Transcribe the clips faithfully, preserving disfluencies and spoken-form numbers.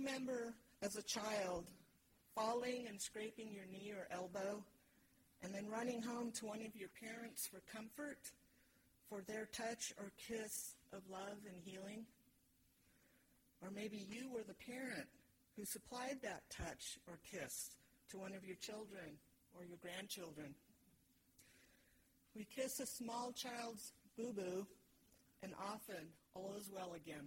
remember as a child falling and scraping your knee or elbow and then running home to one of your parents for comfort, for their touch or kiss of love and healing? Or maybe you were the parent who supplied that touch or kiss to one of your children or your grandchildren. We kiss a small child's boo-boo, and often all is well again.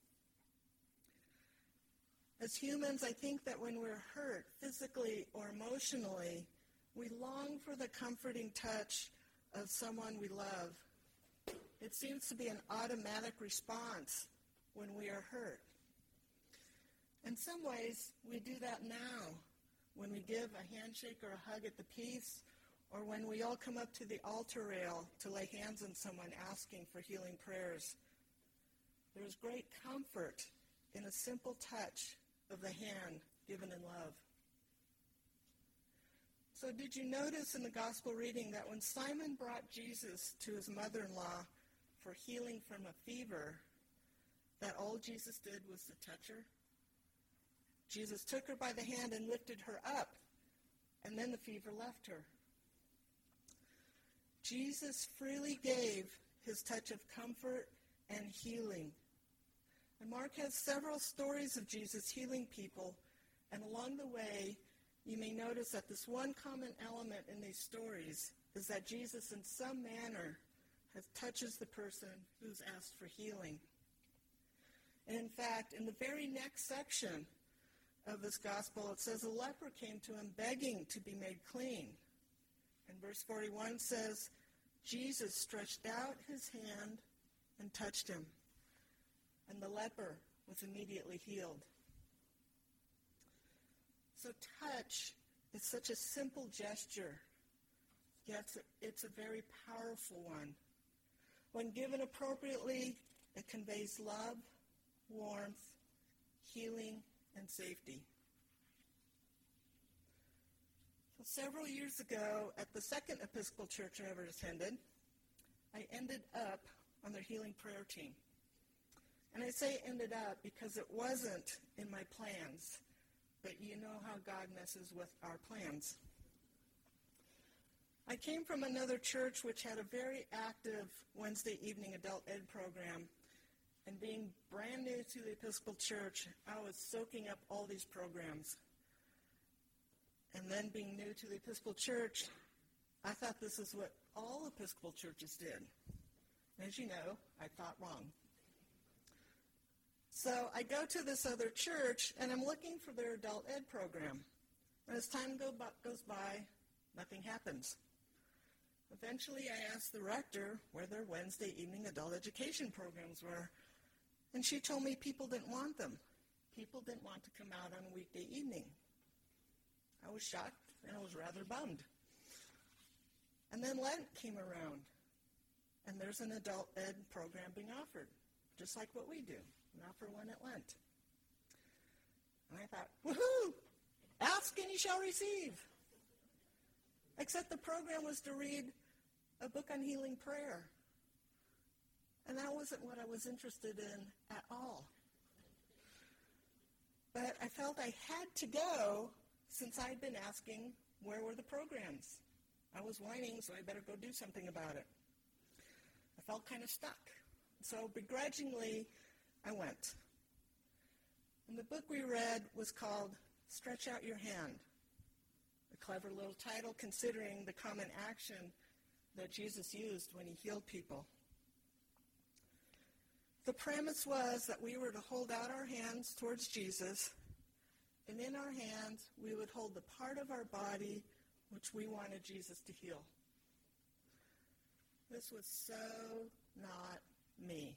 As humans, I think that when we're hurt physically or emotionally, we long for the comforting touch of someone we love. It seems to be an automatic response when we are hurt. In some ways, we do that now when we give a handshake or a hug at the peace, or when we all come up to the altar rail to lay hands on someone asking for healing prayers. There is great comfort in a simple touch of the hand given in love. So did you notice in the gospel reading that when Simon brought Jesus to his mother-in-law for healing from a fever, that all Jesus did was to touch her? Jesus took her by the hand and lifted her up, and then the fever left her. Jesus freely gave his touch of comfort and healing. And Mark has several stories of Jesus healing people, and along the way, you may notice that this one common element in these stories is that Jesus in some manner has touches the person who's asked for healing. And in fact, in the very next section of this gospel, it says a leper came to him begging to be made clean. And verse forty-one says, Jesus stretched out his hand and touched him, and the leper was immediately healed. So touch is such a simple gesture, yet it's a, it's a very powerful one. When given appropriately, it conveys love, warmth, healing, and safety. So several years ago, at the second Episcopal church I ever attended, I ended up on their healing prayer team. And I say ended up because it wasn't in my plans, but you know how God messes with our plans. I came from another church which had a very active Wednesday evening adult ed program, and being brand new to the Episcopal Church, I was soaking up all these programs. And then being new to the Episcopal Church, I thought this is what all Episcopal churches did. As you know, I thought wrong. So I go to this other church, and I'm looking for their adult ed program. And as time go by, goes by, nothing happens. Eventually, I asked the rector where their Wednesday evening adult education programs were, and she told me people didn't want them. People didn't want to come out on a weekday evening. I was shocked, and I was rather bummed. And then Lent came around, and there's an adult ed program being offered, just like what we do. We offer one at Lent. And I thought, woohoo! Ask and you shall receive. Except the program was to read a book on healing prayer. And that wasn't what I was interested in at all. But I felt I had to go since I'd been asking where were the programs. I was whining, so I better go do something about it. I felt kind of stuck. So begrudgingly, I went. And the book we read was called Stretch Out Your Hand, a clever little title considering the common action that Jesus used when he healed people. The premise was that we were to hold out our hands towards Jesus, and in our hands we would hold the part of our body which we wanted Jesus to heal. This was so not me.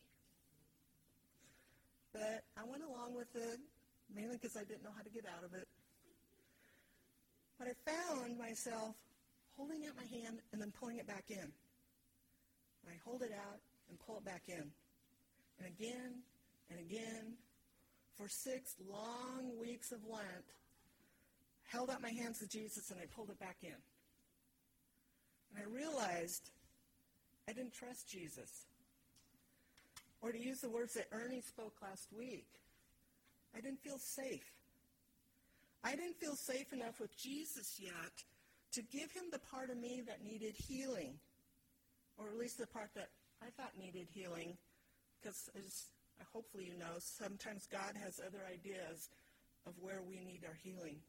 But I went along with it, mainly because I didn't know how to get out of it. But I found myself holding out my hand and then pulling it back in. And I hold it out and pull it back in. And again and again, for six long weeks of Lent, held out my hands to Jesus and I pulled it back in. And I realized I didn't trust Jesus. Or to use the words that Ernie spoke last week, I didn't feel safe. I didn't feel safe enough with Jesus yet to give him the part of me that needed healing, or at least the part that I thought needed healing, because as hopefully you know, sometimes God has other ideas of where we need our healing.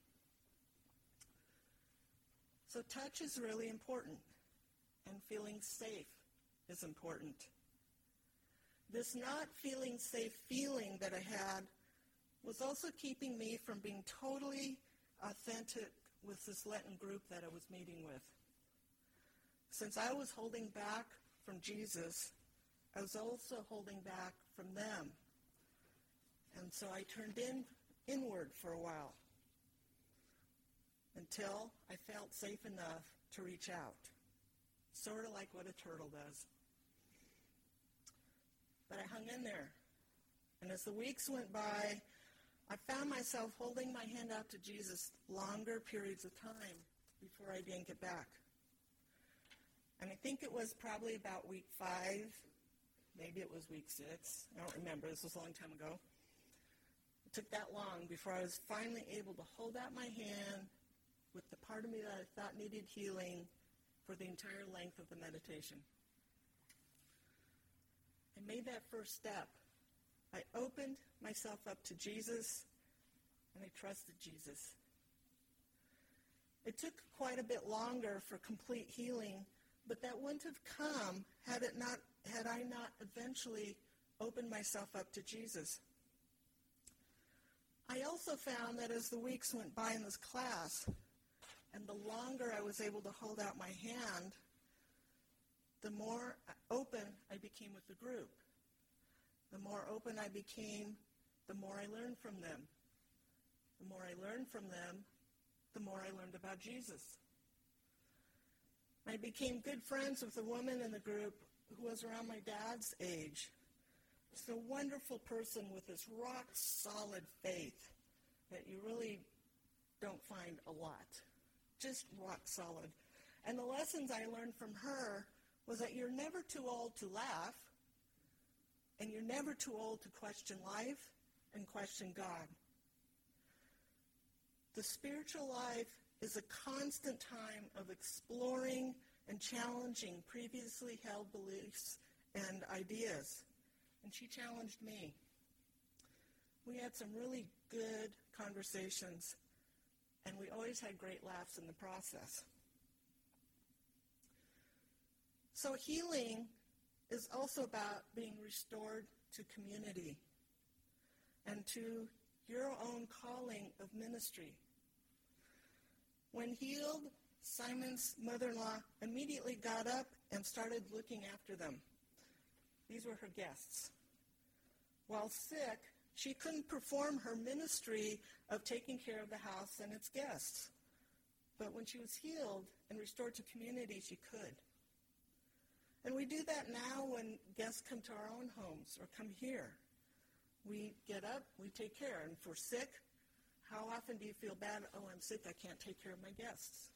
So touch is really important, and feeling safe is important. This not feeling safe feeling that I had was also keeping me from being totally authentic with this Lenten group that I was meeting with. Since I was holding back from Jesus, I was also holding back from them. And so I turned in inward for a while until I felt safe enough to reach out, sort of like what a turtle does. But I hung in there. And as the weeks went by, I found myself holding my hand out to Jesus longer periods of time before I didn't get back. And I think it was probably about week five, maybe it was week six, I don't remember, this was a long time ago. It took that long before I was finally able to hold out my hand with the part of me that I thought needed healing for the entire length of the meditation. I made that first step. I opened myself up to Jesus, and I trusted Jesus. It took quite a bit longer for complete healing, but that wouldn't have come had it not, had I not eventually opened myself up to Jesus. I also found that as the weeks went by in this class, and the longer I was able to hold out my hand, the more open I became with the group. The more open I became, the more I learned from them. The more I learned from them, the more I learned about Jesus. I became good friends with a woman in the group who was around my dad's age. Just a wonderful person with this rock-solid faith that you really don't find a lot. Just rock solid. And the lessons I learned from her was that you're never too old to laugh, and you're never too old to question life and question God. The spiritual life is a constant time of exploring and challenging previously held beliefs and ideas. And she challenged me. We had some really good conversations, and we always had great laughs in the process. So healing is also about being restored to community and to your own calling of ministry. When healed, Simon's mother-in-law immediately got up and started looking after them. These were her guests. While sick, she couldn't perform her ministry of taking care of the house and its guests. But when she was healed and restored to community, she could. And we do that now when guests come to our own homes or come here. We get up, we take care. And if we're sick, how often do you feel bad? Oh, I'm sick, I can't take care of my guests.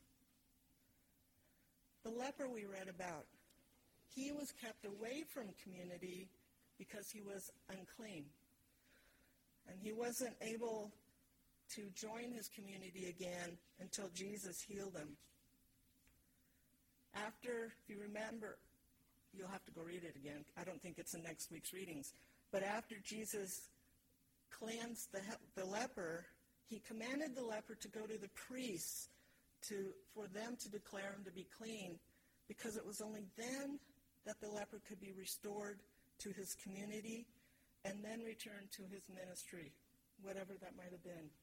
The leper we read about, he was kept away from community because he was unclean. And he wasn't able to join his community again until Jesus healed him. After, if you remember, you'll have to go read it again. I don't think it's in next week's readings. But after Jesus cleansed the, the leper, he commanded the leper to go to the priests to, for them to declare him to be clean, because it was only then that the leper could be restored to his community and then return to his ministry, whatever that might have been.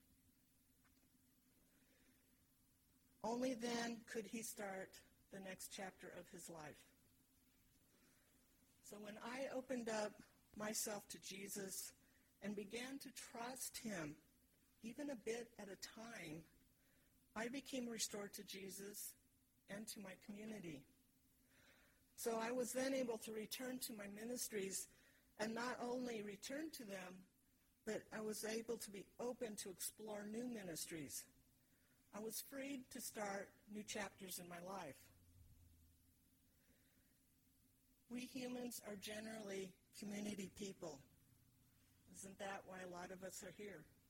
Only then could he start the next chapter of his life. So when I opened up myself to Jesus and began to trust him, even a bit at a time, I became restored to Jesus and to my community. So I was then able to return to my ministries, and not only return to them, but I was able to be open to explore new ministries. I was freed to start new chapters in my life. We humans are generally community people. Isn't that why a lot of us are here?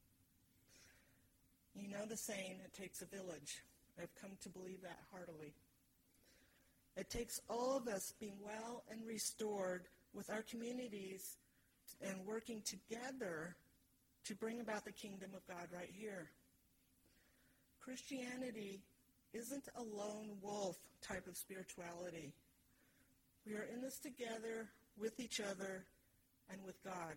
You know the saying, it takes a village. I've come to believe that heartily. It takes all of us being well and restored with our communities and working together to bring about the kingdom of God right here. Christianity isn't a lone wolf type of spirituality. We are in this together with each other and with God.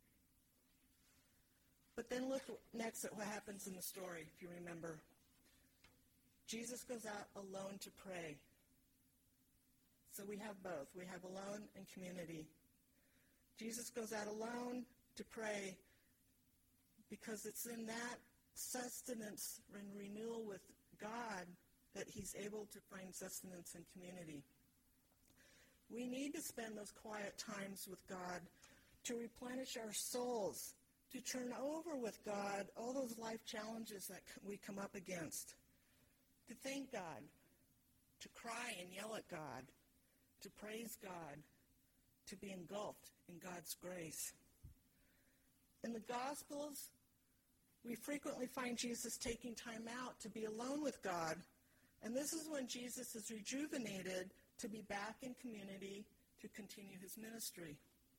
But then look next at what happens in the story, if you remember. Jesus goes out alone to pray. So we have both. We have alone and community. Jesus goes out alone to pray because it's in that sustenance and renewal with God that he's able to find sustenance in community. We need to spend those quiet times with God to replenish our souls, to turn over with God all those life challenges that we come up against, to thank God, to cry and yell at God, to praise God, to be engulfed in God's grace. In the Gospels, we frequently find Jesus taking time out to be alone with God, and this is when Jesus is rejuvenated to be back in community to continue his ministry.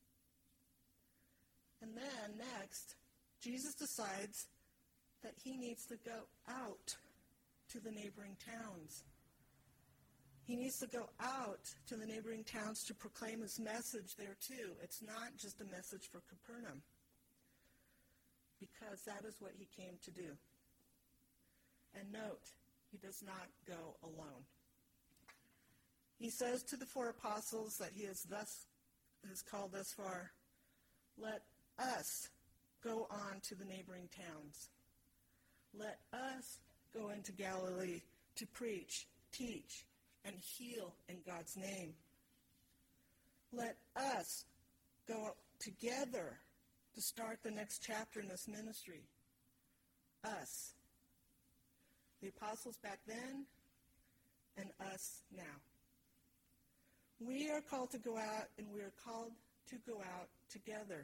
And then, next, Jesus decides that he needs to go out to the neighboring towns. He needs to go out to the neighboring towns to proclaim his message there too. It's not just a message for Capernaum, because that is what he came to do. And note, he does not go alone. He says to the four apostles that he has thus has called thus far, let us go on to the neighboring towns. Let us go into Galilee to preach, teach, and heal in God's name. Let us go together to start the next chapter in this ministry. Us. The apostles back then and us now. We are called to go out, and we are called to go out together.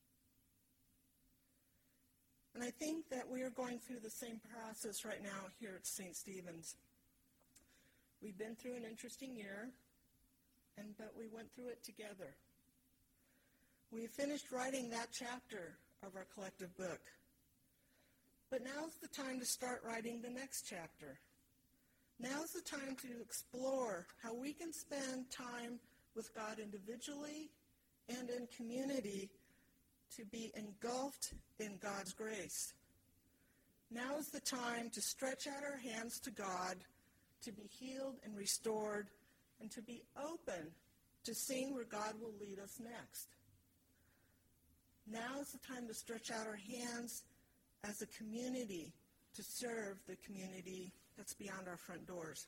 And I think that we are going through the same process right now here at Saint Stephen's. We've been through an interesting year, and but we went through it together. We finished writing that chapter of our collective book. But now's the time to start writing the next chapter. Now's the time to explore how we can spend time with God individually and in community to be engulfed in God's grace. Now is the time to stretch out our hands to God, to be healed and restored, and to be open to seeing where God will lead us next. Now is the time to stretch out our hands as a community to serve the community that's beyond our front doors.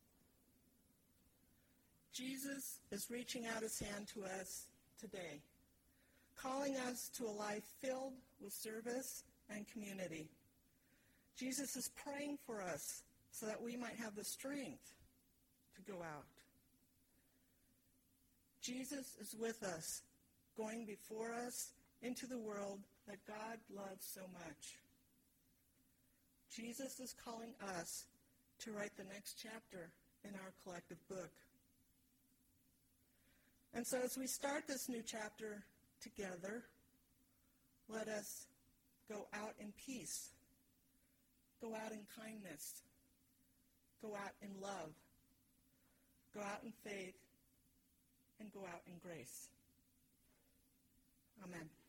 Jesus is reaching out his hand to us today, calling us to a life filled with service and community. Jesus is praying for us so that we might have the strength to go out. Jesus is with us, going before us into the world that God loves so much. Jesus is calling us to write the next chapter in our collective book. And so as we start this new chapter together, let us go out in peace, go out in kindness, go out in love, go out in faith, and go out in grace. Amen.